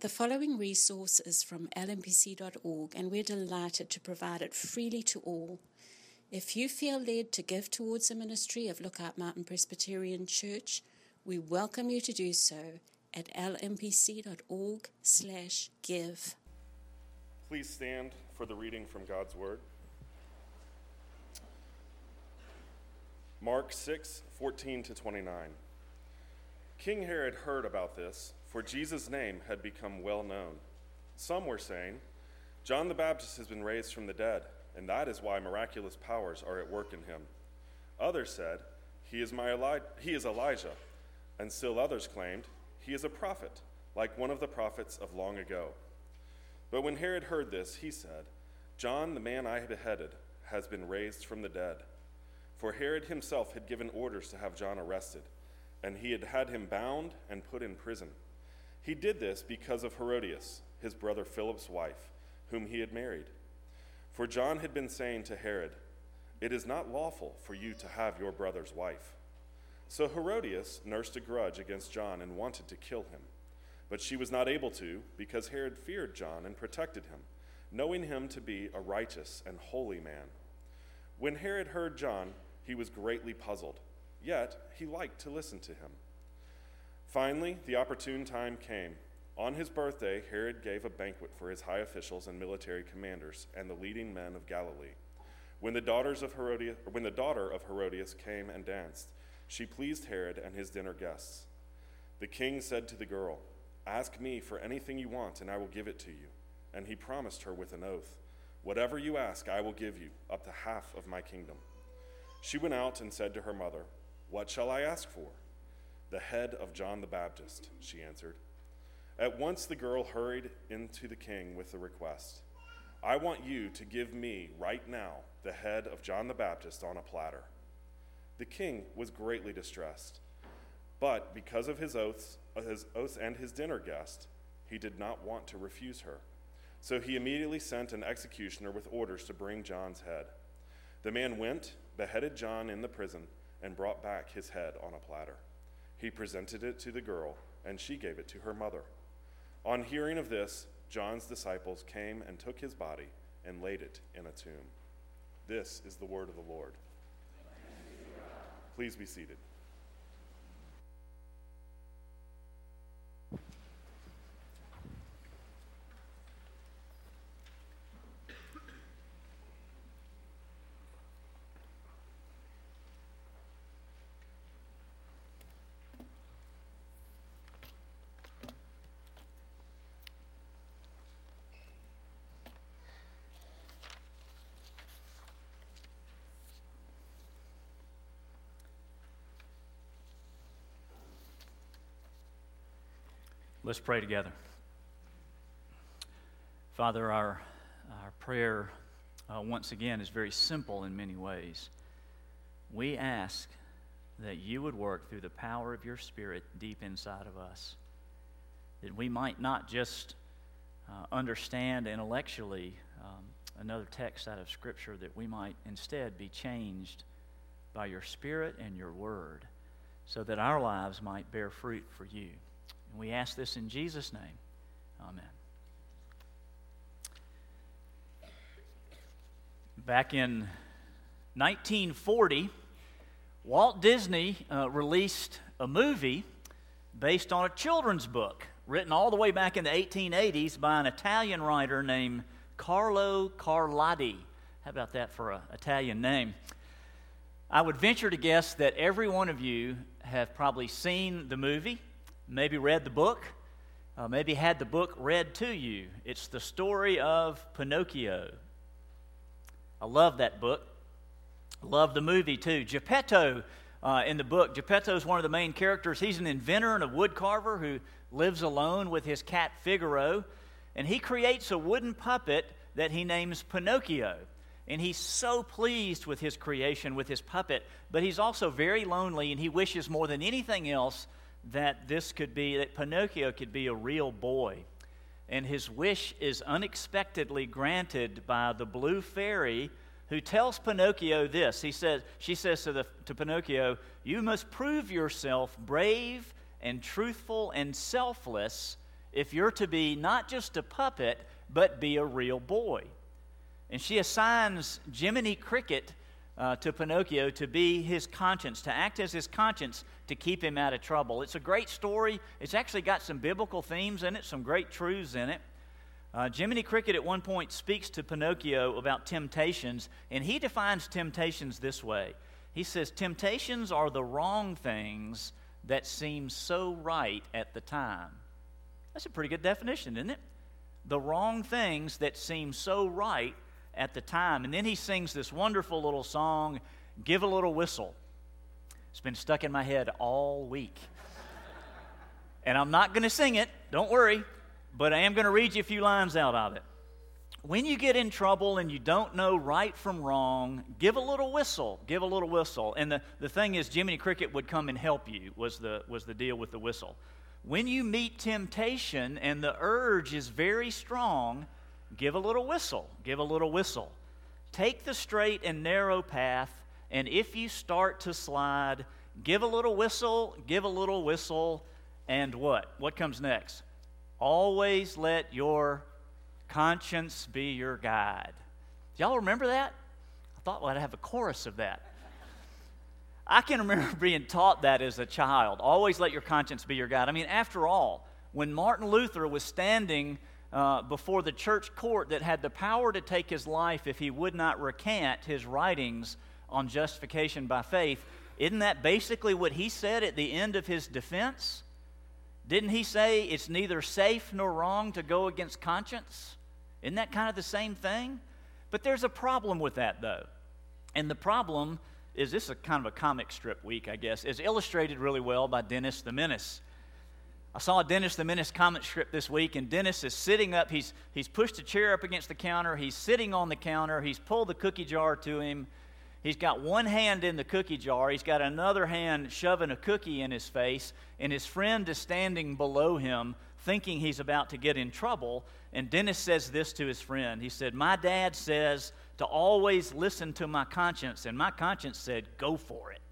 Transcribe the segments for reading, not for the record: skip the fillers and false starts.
The following resource is from lmpc.org, and we're delighted to provide it freely to all. If you feel led to give towards the ministry of Lookout Mountain Presbyterian Church, we welcome you to do so at lmpc.org/give. Please stand for the reading from God's Word. Mark 6:14-29. King Herod heard about this, for Jesus' name had become well known. Some were saying, "John the Baptist has been raised from the dead, and that is why miraculous powers are at work in him." Others said, he is Elijah. And still others claimed, "He is a prophet, like one of the prophets of long ago." But when Herod heard this, he said, "John, the man I beheaded, has been raised from the dead." For Herod himself had given orders to have John arrested, and he had had him bound and put in prison. He did this because of Herodias, his brother Philip's wife, whom he had married. For John had been saying to Herod, "It is not lawful for you to have your brother's wife." So Herodias nursed a grudge against John and wanted to kill him. But she was not able to, because Herod feared John and protected him, knowing him to be a righteous and holy man. When Herod heard John, he was greatly puzzled, yet he liked to listen to him. Finally, the opportune time came. On his birthday, Herod gave a banquet for his high officials and military commanders and the leading men of Galilee. When the daughter of Herodias came and danced, she pleased Herod and his dinner guests. The king said to the girl, "Ask me for anything you want, and I will give it to you." And he promised her with an oath, "Whatever you ask, I will give you, up to half of my kingdom." She went out and said to her mother, "What shall I ask for?" "The head of John the Baptist," she answered. At once the girl hurried into the king with the request, "I want you to give me right now the head of John the Baptist on a platter." The king was greatly distressed, but because of his oaths and his dinner guest, he did not want to refuse her. So he immediately sent an executioner with orders to bring John's head. The man went, beheaded John in the prison, and brought back his head on a platter. He presented it to the girl, and she gave it to her mother. On hearing of this, John's disciples came and took his body and laid it in a tomb. This is the word of the Lord. Please be seated. Let's pray together. Father, our prayer once again is very simple in many ways. We ask that you would work through the power of your Spirit deep inside of us, that we might not just understand intellectually another text out of Scripture, that we might instead be changed by your Spirit and your Word, so that our lives might bear fruit for you. And we ask this in Jesus' name. Amen. Back in 1940, Walt Disney released a movie based on a children's book written all the way back in the 1880s by an Italian writer named Carlo Carlotti. How about that for an Italian name? I would venture to guess that every one of you have probably seen the movie, maybe read the book, maybe had the book read to you. It's the story of Pinocchio. I love that book. I love the movie too. Geppetto in the book, Geppetto is one of the main characters. He's an inventor and a wood carver who lives alone with his cat Figaro, and he creates a wooden puppet that he names Pinocchio. And he's so pleased with his creation, with his puppet, but he's also very lonely, and he wishes more than anything else that Pinocchio could be a real boy. And his wish is unexpectedly granted by the blue fairy, who tells Pinocchio this. She says to Pinocchio, "You must prove yourself brave and truthful and selfless if you're to be not just a puppet, but be a real boy. And she assigns Jiminy Cricket to Pinocchio to be his conscience, to act as his conscience to keep him out of trouble. It's a great story. It's actually got some biblical themes in it, some great truths in it. Jiminy Cricket at one point speaks to Pinocchio about temptations, and he defines temptations this way. He says, temptations are the wrong things that seem so right at the time. That's a pretty good definition, isn't it? The wrong things that seem so right at the time. And then he sings this wonderful little song, Give a Little Whistle. It's been stuck in my head all week. And I'm not going to sing it, don't worry, but I am going to read you a few lines out of it. When you get in trouble and you don't know right from wrong, give a little whistle, give a little whistle. And the thing is, Jiminy Cricket would come and help you, was the deal with the whistle. When you meet temptation and the urge is very strong, give a little whistle, give a little whistle. Take the straight and narrow path, and if you start to slide, give a little whistle, and what? What comes next? Always let your conscience be your guide. Do y'all remember that? I thought I'd have a chorus of that. I can remember being taught that as a child. Always let your conscience be your guide. I mean, after all, when Martin Luther was standing before the church court that had the power to take his life if he would not recant his writings on justification by faith, isn't that basically what he said at the end of his defense? Didn't he say it's neither safe nor wrong to go against conscience? Isn't that kind of the same thing? But there's a problem with that, though. And the problem is, this is kind of a comic strip week, I guess, is illustrated really well by Dennis the Menace. I saw a Dennis the Menace comic strip this week, and Dennis is sitting up. He's pushed a chair up against the counter. He's sitting on the counter. He's pulled the cookie jar to him. He's got one hand in the cookie jar. He's got another hand shoving a cookie in his face, and his friend is standing below him thinking he's about to get in trouble. And Dennis says this to his friend. He said, "My dad says to always listen to my conscience, and my conscience said, go for it."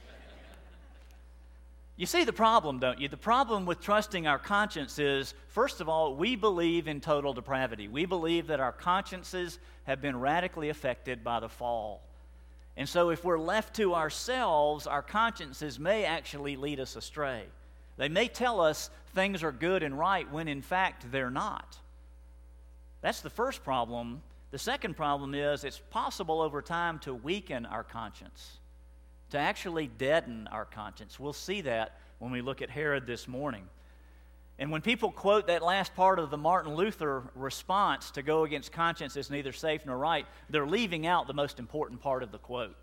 You see the problem, don't you? The problem with trusting our conscience is, first of all, we believe in total depravity. We believe that our consciences have been radically affected by the fall. And so if we're left to ourselves, our consciences may actually lead us astray. They may tell us things are good and right when in fact they're not. That's the first problem. The second problem is it's possible over time to weaken our conscience, to actually deaden our conscience. We'll see that when we look at Herod this morning. And when people quote that last part of the Martin Luther response to go against conscience is neither safe nor right, they're leaving out the most important part of the quote.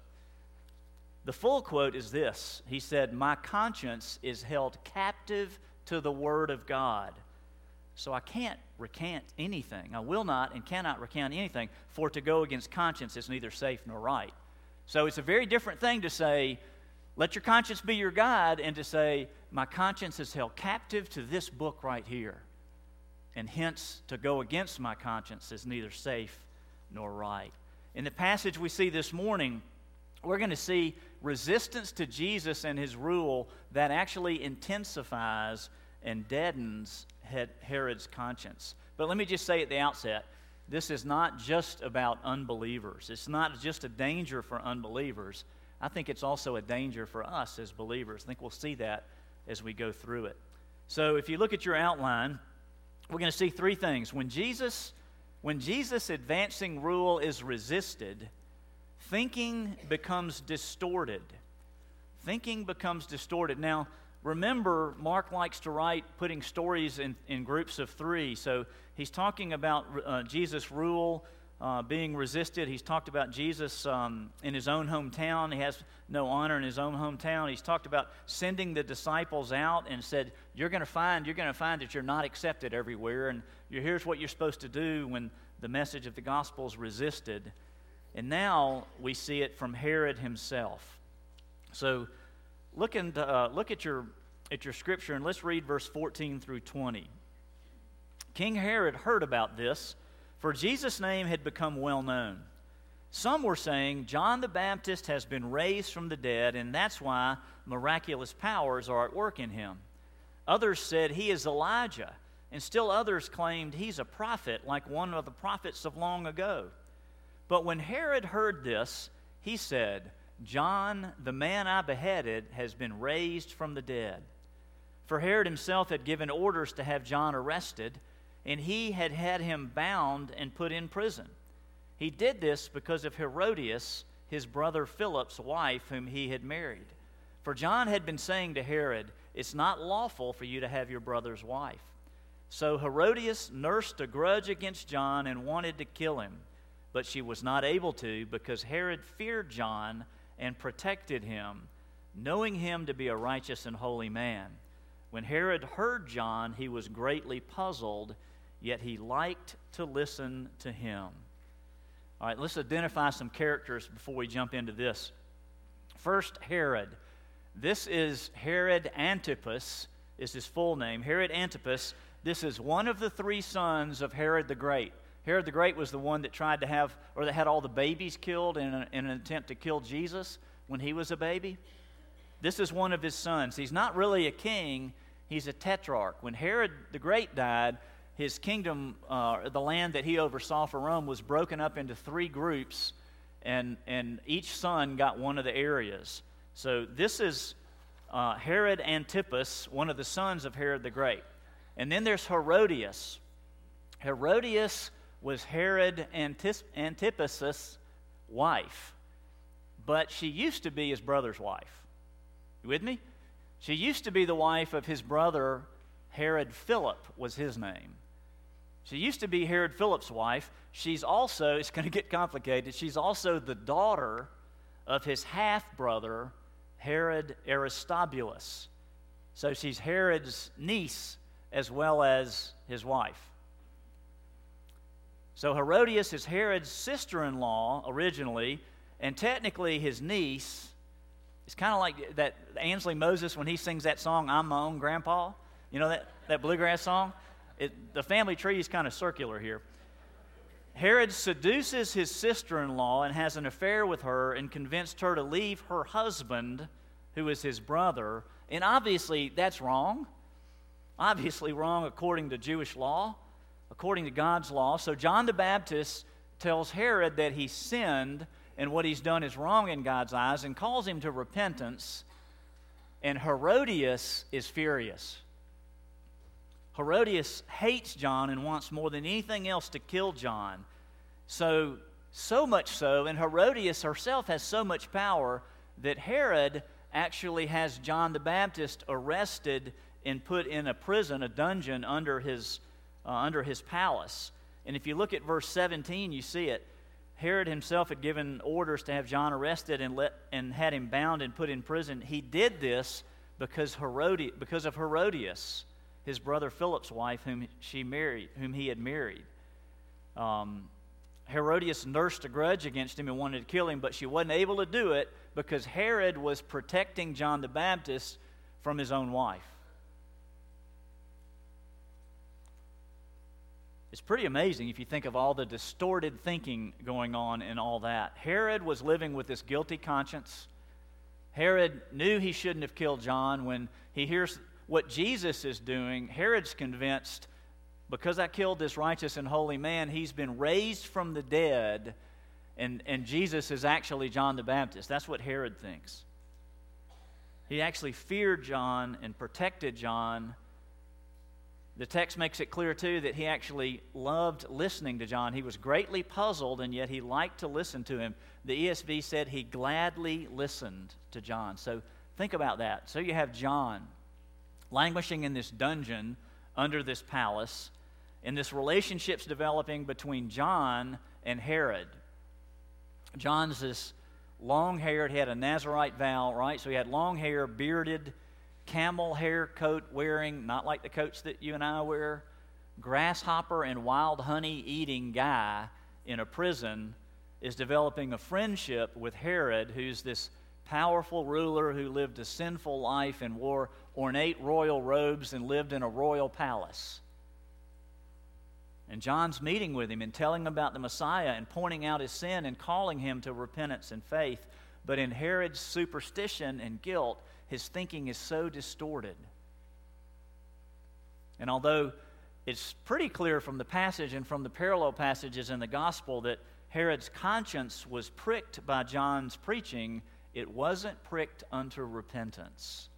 The full quote is this. He said, "My conscience is held captive to the Word of God. So I can't recant anything. I will not and cannot recant anything, for to go against conscience is neither safe nor right." So it's a very different thing to say, let your conscience be your guide, and to say, my conscience is held captive to this book right here. And hence, to go against my conscience is neither safe nor right. In the passage we see this morning, we're going to see resistance to Jesus and his rule that actually intensifies and deadens Herod's conscience. But let me just say at the outset, this is not just about unbelievers. It's not just a danger for unbelievers. I think it's also a danger for us as believers. I think we'll see that as we go through it. So if you look at your outline, we're going to see three things. When Jesus' advancing rule is resisted, thinking becomes distorted. Thinking becomes distorted. Now, remember, Mark likes to write putting stories in groups of three. So he's talking about Jesus' rule being resisted. He's talked about Jesus in his own hometown. He has no honor in his own hometown. He's talked about sending the disciples out and said, you're going to find that you're not accepted everywhere, and here's what you're supposed to do when the message of the gospel is resisted. And now we see it from Herod himself. So look at your scripture, and let's read verse 14 through 20. King Herod heard about this, for Jesus' name had become well known. Some were saying, John the Baptist has been raised from the dead, and that's why miraculous powers are at work in him. Others said, he is Elijah. and still others claimed he's a prophet, like one of the prophets of long ago. But when Herod heard this, he said, "John, the man I beheaded, has been raised from the dead." For Herod himself had given orders to have John arrested, and he had had him bound and put in prison. He did this because of Herodias, his brother Philip's wife, whom he had married. For John had been saying to Herod, "It's not lawful for you to have your brother's wife." So Herodias nursed a grudge against John and wanted to kill him, but she was not able to, because Herod feared John and protected him, knowing him to be a righteous and holy man. When Herod heard John, he was greatly puzzled, yet he liked to listen to him. All right, let's identify some characters before we jump into this. First, Herod. This is Herod Antipas, is his full name. Herod Antipas, this is one of the three sons of Herod the Great. Herod the Great was the one that tried to have, or that had all the babies killed in an attempt to kill Jesus when he was a baby. This is one of his sons. He's not really a king, he's a tetrarch. When Herod the Great died, his kingdom, the land that he oversaw for Rome, was broken up into three groups, and each son got one of the areas. So this is Herod Antipas, one of the sons of Herod the Great. And then there's Herodias. Herodias was Herod Antipas' wife, but she used to be his brother's wife. You with me? She used to be the wife of his brother, Herod Philip was his name. She used to be Herod Philip's wife. She's also, it's going to get complicated, she's also the daughter of his half-brother, Herod Aristobulus. So she's Herod's niece as well as his wife. So Herodias is Herod's sister-in-law originally, and technically his niece. It's kind of like that Ansley Moses when he sings that song, "I'm My Own Grandpa." You know that bluegrass song? The family tree is kind of circular here. Herod seduces his sister-in-law and has an affair with her and convinced her to leave her husband, who is his brother. And obviously that's wrong. Obviously wrong according to Jewish law, according to God's law. So John the Baptist tells Herod that he sinned and what he's done is wrong in God's eyes and calls him to repentance. And Herodias is furious. Herodias hates John and wants more than anything else to kill John. So much so, and Herodias herself has so much power that Herod actually has John the Baptist arrested and put in a prison, a dungeon under his palace. And if you look at verse 17, you see it. Herod himself had given orders to have John arrested and had him bound and put in prison. He did this because of Herodias, his brother Philip's wife, whom he had married. Herodias nursed a grudge against him and wanted to kill him, but she wasn't able to do it because Herod was protecting John the Baptist from his own wife. It's pretty amazing if you think of all the distorted thinking going on and all that. Herod was living with this guilty conscience. Herod knew he shouldn't have killed John. When he hears what Jesus is doing, Herod's convinced, because I killed this righteous and holy man, he's been raised from the dead, and Jesus is actually John the Baptist. That's what Herod thinks. He actually feared John and protected John. The text makes it clear, too, that he actually loved listening to John. He was greatly puzzled, and yet he liked to listen to him. The ESV said he gladly listened to John. So think about that. So you have John languishing in this dungeon under this palace, and this relationship's developing between John and Herod. John's this long-haired, he had a Nazirite vow, right? So he had long hair, bearded, camel hair coat wearing, not like the coats that you and I wear, grasshopper and wild honey eating guy in a prison is developing a friendship with Herod, who's this powerful ruler who lived a sinful life and wore ornate royal robes and lived in a royal palace. And John's meeting with him and telling him about the Messiah and pointing out his sin and calling him to repentance and faith. But in Herod's superstition and guilt, his thinking is so distorted. And although it's pretty clear from the passage and from the parallel passages in the gospel that Herod's conscience was pricked by John's preaching. It wasn't pricked unto repentance.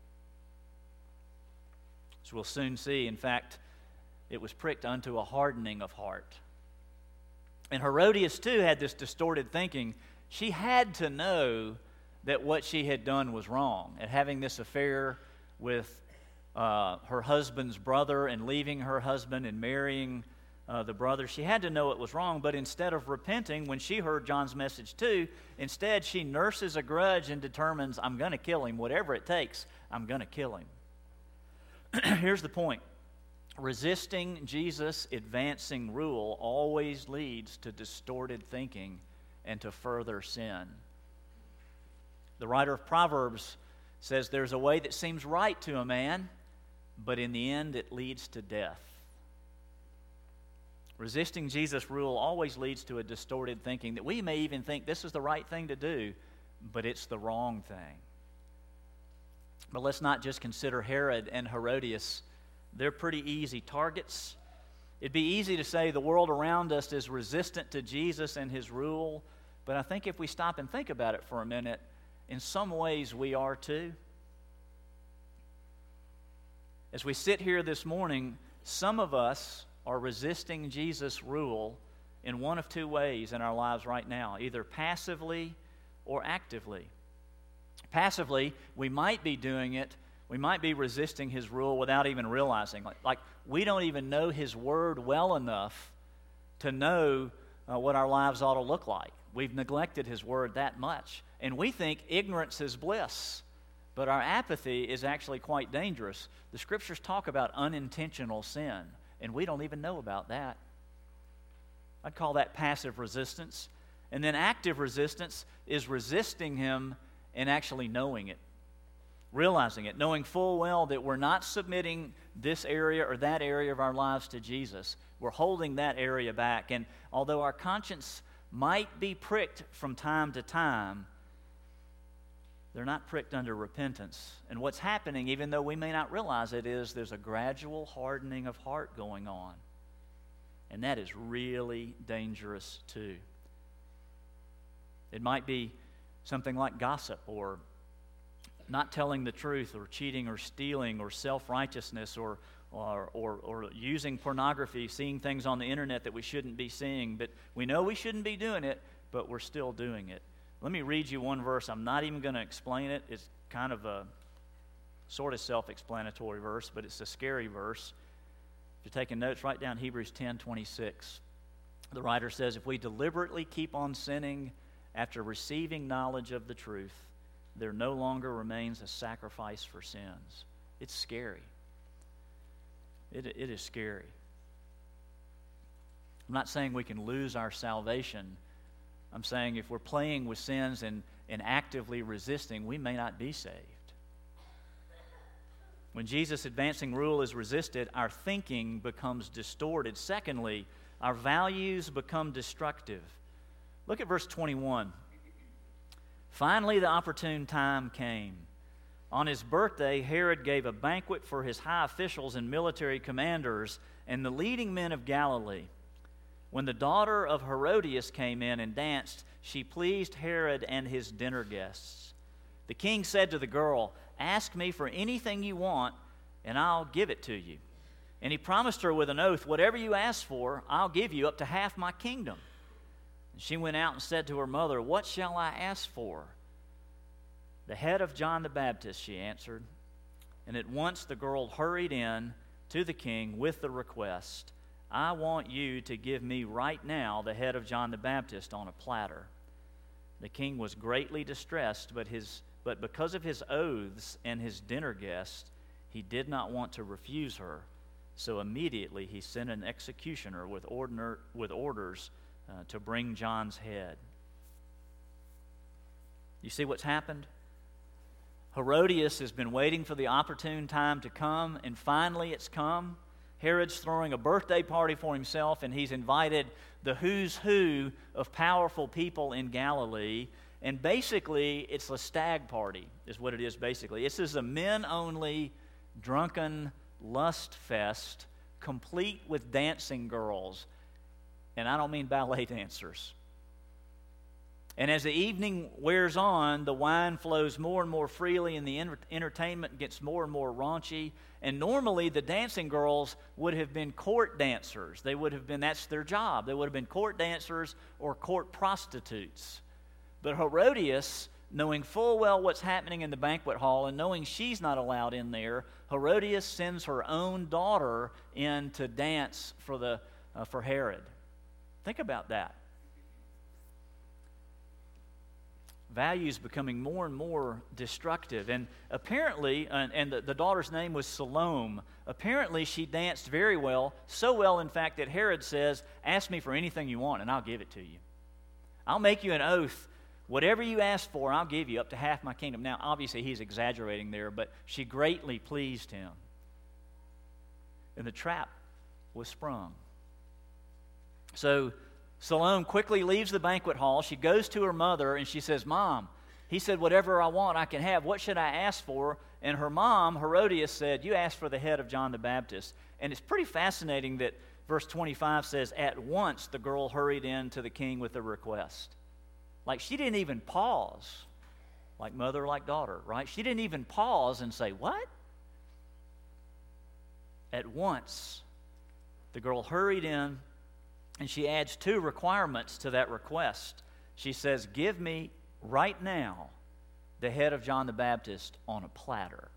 As we'll soon see, in fact, it was pricked unto a hardening of heart. And Herodias, too, had this distorted thinking. She had to know that what she had done was wrong. And having this affair with her husband's brother and leaving her husband and marrying the brother, she had to know it was wrong. But instead of repenting, when she heard John's message too, instead she nurses a grudge and determines, I'm going to kill him. Whatever it takes, I'm going to kill him. Here's the point. Resisting Jesus' advancing rule always leads to distorted thinking and to further sin. The writer of Proverbs says there's a way that seems right to a man, but in the end it leads to death. Resisting Jesus' rule always leads to a distorted thinking that we may even think this is the right thing to do, but it's the wrong thing. But let's not just consider Herod and Herodias. They're pretty easy targets. It'd be easy to say the world around us is resistant to Jesus and his rule, but I think if we stop and think about it for a minute, in some ways we are too. As we sit here this morning, some of us are resisting Jesus' rule in one of two ways in our lives right now, either passively or actively. Passively, we might be doing it, we might be resisting his rule without even realizing. Like we don't even know his word well enough to know what our lives ought to look like. We've neglected his word that much. And we think ignorance is bliss, but our apathy is actually quite dangerous. The Scriptures talk about unintentional sin, and we don't even know about that. I'd call that passive resistance. And then active resistance is resisting him and actually knowing it, realizing it, knowing full well that we're not submitting this area or that area of our lives to Jesus. We're holding that area back. And although our conscience might be pricked from time to time, they're not pricked under repentance. And what's happening, even though we may not realize it, is there's a gradual hardening of heart going on. And that is really dangerous too. It might be something like gossip or not telling the truth or cheating or stealing or self-righteousness or using pornography, seeing things on the internet that we shouldn't be seeing. But we know we shouldn't be doing it, but we're still doing it. Let me read you one verse. I'm not even going to explain it. It's kind of a sort of self-explanatory verse, but it's a scary verse. If you're taking notes, write down Hebrews 10:26. The writer says, if we deliberately keep on sinning after receiving knowledge of the truth, there no longer remains a sacrifice for sins. It's scary. It is scary. I'm not saying we can lose our salvation. I'm saying if we're playing with sins and actively resisting, we may not be saved. When Jesus' advancing rule is resisted, our thinking becomes distorted. Secondly, our values become destructive. Look at verse 21. Finally, the opportune time came. On his birthday, Herod gave a banquet for his high officials and military commanders and the leading men of Galilee. When the daughter of Herodias came in and danced, she pleased Herod and his dinner guests. The king said to the girl, ask me for anything you want, and I'll give it to you. And he promised her with an oath, whatever you ask for, I'll give you up to half my kingdom. And she went out and said to her mother, what shall I ask for? The head of John the Baptist, she answered. And at once the girl hurried in to the king with the request, I want you to give me right now the head of John the Baptist on a platter. The king was greatly distressed, but because of his oaths and his dinner guests, he did not want to refuse her. So immediately he sent an executioner with orders to bring John's head. You see what's happened? Herodias has been waiting for the opportune time to come, and finally it's come. Herod's throwing a birthday party for himself, and he's invited the who's who of powerful people in Galilee. And basically, it's a stag party, is what it is basically. This is a men-only, drunken lust fest complete with dancing girls. And I don't mean ballet dancers. And as the evening wears on, the wine flows more and more freely, and the entertainment gets more and more raunchy. And normally, the dancing girls would have been court dancers. They would have been, that's their job. They would have been court dancers or court prostitutes. But Herodias, knowing full well what's happening in the banquet hall and knowing she's not allowed in there, Herodias sends her own daughter in to dance for Herod. Think about that. Values becoming more and more destructive. And apparently, and the daughter's name was Salome, apparently she danced very well, so well, in fact, that Herod says, ask me for anything you want and I'll give it to you. I'll make you an oath. Whatever you ask for, I'll give you up to half my kingdom. Now, obviously, he's exaggerating there, but she greatly pleased him. And the trap was sprung. So Salome quickly leaves the banquet hall. She goes to her mother and she says, Mom, he said, whatever I want, I can have. What should I ask for? And her mom, Herodias, said, you ask for the head of John the Baptist. And it's pretty fascinating that verse 25 says, at once the girl hurried in to the king with a request. Like she didn't even pause, like mother, like daughter, right? She didn't even pause and say, what? At once, the girl hurried in. And she adds 2 requirements to that request. She says, give me right now the head of John the Baptist on a platter.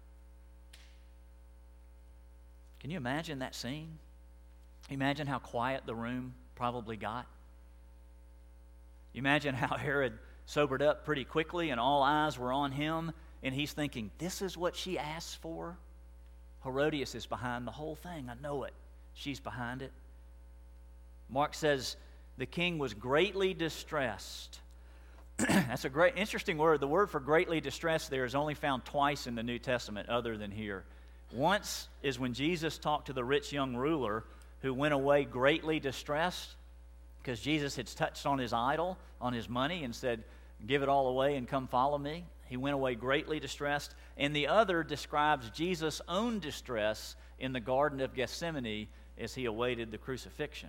Can you imagine that scene? Imagine how quiet the room probably got. You imagine how Herod sobered up pretty quickly and all eyes were on him. And he's thinking, this is what she asked for? Herodias is behind the whole thing. I know it. She's behind it. Mark says the king was greatly distressed. That's a great, interesting word. The word for greatly distressed there is only found twice in the New Testament other than here. Once is when Jesus talked to the rich young ruler who went away greatly distressed because Jesus had touched on his idol, on his money, and said, give it all away and come follow me. He went away greatly distressed. And the other describes Jesus' own distress in the Garden of Gethsemane as he awaited the crucifixion.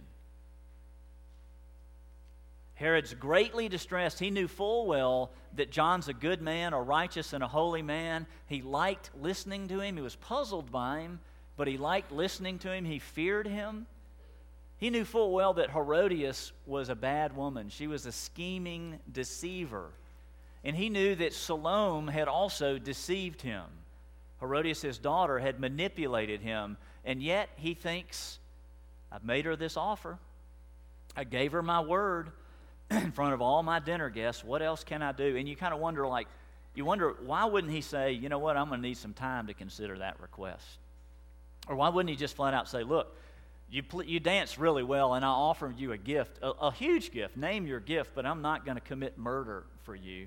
Herod's greatly distressed. He knew full well that John's a good man, a righteous and a holy man. He liked listening to him. He was puzzled by him, but he liked listening to him. He feared him. He knew full well that Herodias was a bad woman. She was a scheming deceiver. And he knew that Salome had also deceived him. Herodias, his daughter, had manipulated him. And yet he thinks, I've made her this offer. I gave her my word in front of all my dinner guests. What else can I do? And you kind of wonder, why wouldn't he say, you know what, I'm going to need some time to consider that request? Or why wouldn't he just flat out say, look, you dance really well, and I offer you a gift, a huge gift. Name your gift, but I'm not going to commit murder for you.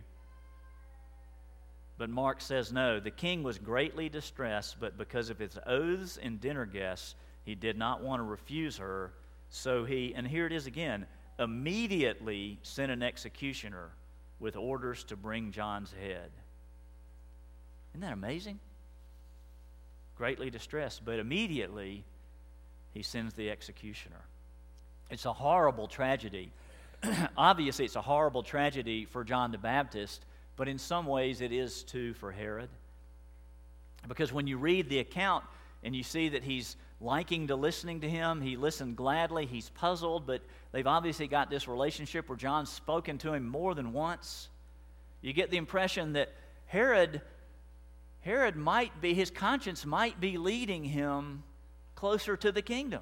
But Mark says no. The king was greatly distressed, but because of his oaths and dinner guests, he did not want to refuse her. So he, and here it is again, immediately sent an executioner with orders to bring John's head. Isn't that amazing? Greatly distressed, but immediately he sends the executioner. It's a horrible tragedy. Obviously, it's a horrible tragedy for John the Baptist, but in some ways it is too for Herod. Because when you read the account and you see that he's liking to listening to him, he listened gladly, he's puzzled, but they've obviously got this relationship where John's spoken to him more than once. You get the impression that Herod might be, his conscience might be leading him closer to the kingdom.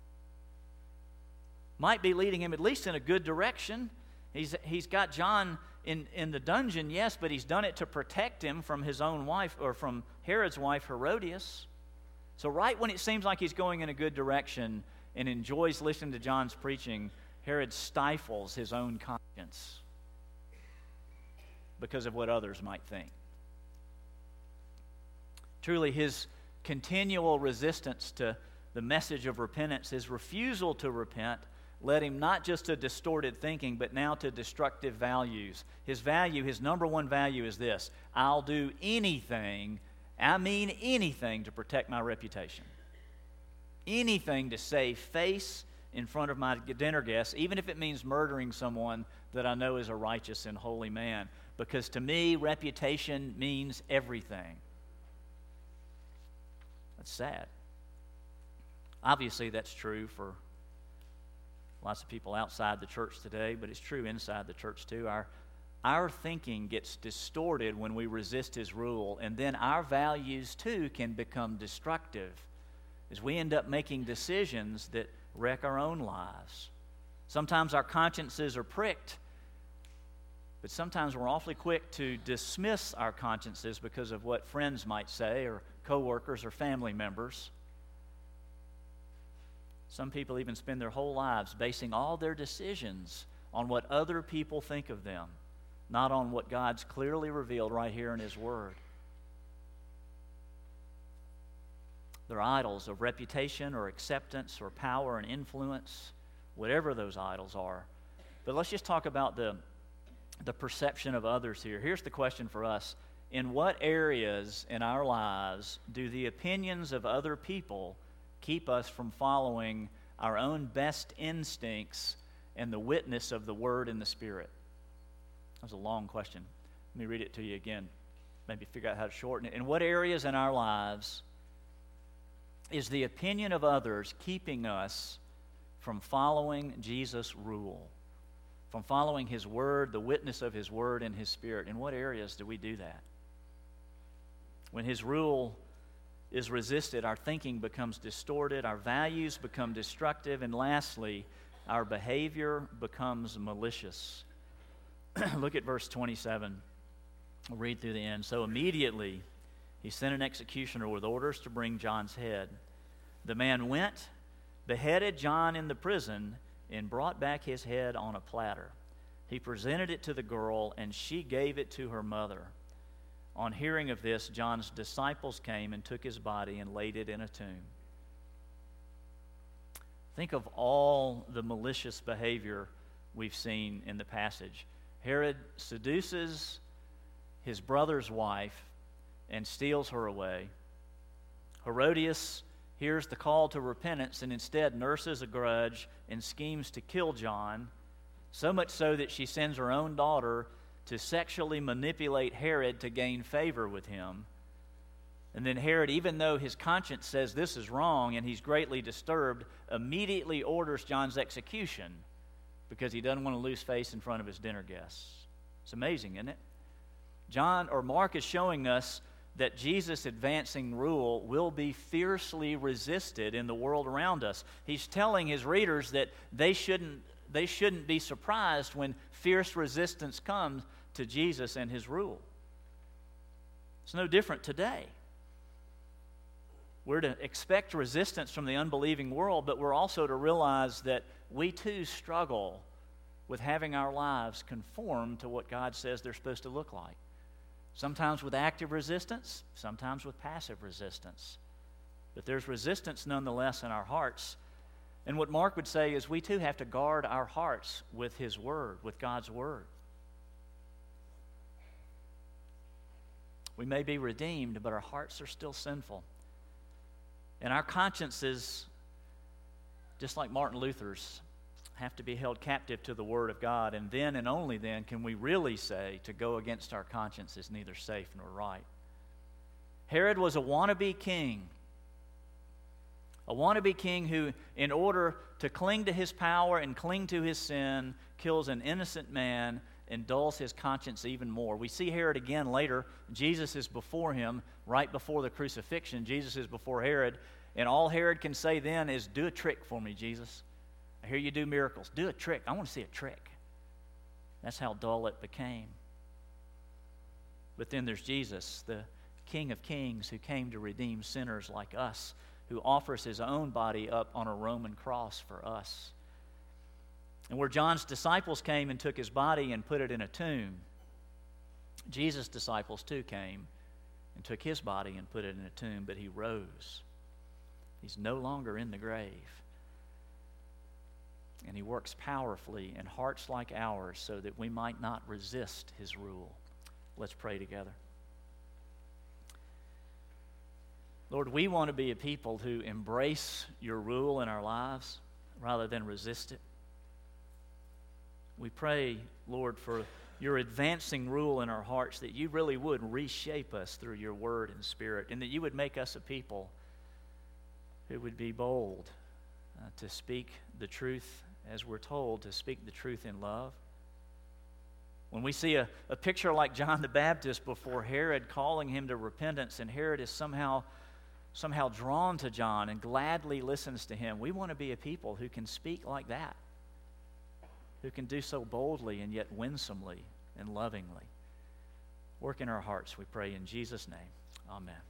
Might be leading him at least in a good direction. He's got John in the dungeon, yes, but he's done it to protect him from his own wife, or from Herod's wife, Herodias. So right when it seems like he's going in a good direction and enjoys listening to John's preaching, Herod stifles his own conscience because of what others might think. Truly, his continual resistance to the message of repentance, his refusal to repent, led him not just to distorted thinking, but now to destructive values. His value, his number one value is this: I'll do anything, I mean anything, to protect my reputation. anything to save face in front of my dinner guests, even if it means murdering someone that I know is a righteous and holy man. Because to me, reputation means everything. That's sad. Obviously, that's true for lots of people outside the church today, but it's true inside the church too. Our thinking gets distorted when we resist His rule, and then our values too can become destructive as we end up making decisions that wreck our own lives. Sometimes our consciences are pricked, but sometimes we're awfully quick to dismiss our consciences because of what friends might say, or coworkers or family members. Some people even spend their whole lives basing all their decisions on what other people think of them, not on what God's clearly revealed right here in His Word. They're idols of reputation or acceptance or power and influence, whatever those idols are. But let's just talk about the perception of others here. Here's the question for us. In what areas in our lives do the opinions of other people keep us from following our own best instincts and the witness of the Word and the Spirit? That was a long question. Let me read it to you again. Maybe figure out how to shorten it. In what areas in our lives is the opinion of others keeping us from following Jesus' rule, from following His Word, the witness of His Word and His Spirit? In what areas do we do that? When His rule is resisted, our thinking becomes distorted, our values become destructive, and lastly, our behavior becomes malicious. Look at verse 27. We'll read through the end. So immediately he sent an executioner with orders to bring John's head. The man went, beheaded John in the prison, and brought back his head on a platter. He presented it to the girl, and she gave it to her mother. On hearing of this, John's disciples came and took his body and laid it in a tomb. Think of all the malicious behavior we've seen in the passage. Herod seduces his brother's wife and steals her away. Herodias hears the call to repentance and instead nurses a grudge and schemes to kill John, so much so that she sends her own daughter to sexually manipulate Herod to gain favor with him. And then Herod, even though his conscience says this is wrong and he's greatly disturbed, immediately orders John's execution because he doesn't want to lose face in front of his dinner guests. It's amazing, isn't it? Mark is showing us that Jesus' advancing rule will be fiercely resisted in the world around us. He's telling his readers that they shouldn't be surprised when fierce resistance comes to Jesus and His rule. It's no different today. We're to expect resistance from the unbelieving world, but we're also to realize that we too struggle with having our lives conform to what God says they're supposed to look like. Sometimes with active resistance, sometimes with passive resistance. But there's resistance nonetheless in our hearts. And what Mark would say is we too have to guard our hearts with His Word, with God's Word. We may be redeemed, but our hearts are still sinful. And our consciences, just like Martin Luther's, have to be held captive to the Word of God. And then and only then can we really say to go against our conscience is neither safe nor right. Herod was a wannabe king. A wannabe king who, in order to cling to his power and cling to his sin, kills an innocent man and dulls his conscience even more. We see Herod again later. Jesus is before him, right before the crucifixion. Jesus is before Herod, and all Herod can say then is, "Do a trick for me, Jesus. I hear you do miracles. Do a trick. I want to see a trick." That's how dull it became. But then there's Jesus, the King of Kings, who came to redeem sinners like us, who offers His own body up on a Roman cross for us. And where John's disciples came and took His body and put it in a tomb, Jesus' disciples too came and took His body and put it in a tomb, but He rose. He's no longer in the grave. And He works powerfully in hearts like ours so that we might not resist His rule. Let's pray together. Lord, we want to be a people who embrace your rule in our lives rather than resist it. We pray, Lord, for your advancing rule in our hearts, that you really would reshape us through your word and spirit, and that you would make us a people who would be bold to speak the truth as we're told, to speak the truth in love. When we see a picture like John the Baptist before Herod calling him to repentance, and Herod is somehow drawn to John and gladly listens to him, we want to be a people who can speak like that, who can do so boldly and yet winsomely and lovingly. Work in our hearts, we pray in Jesus' name. Amen.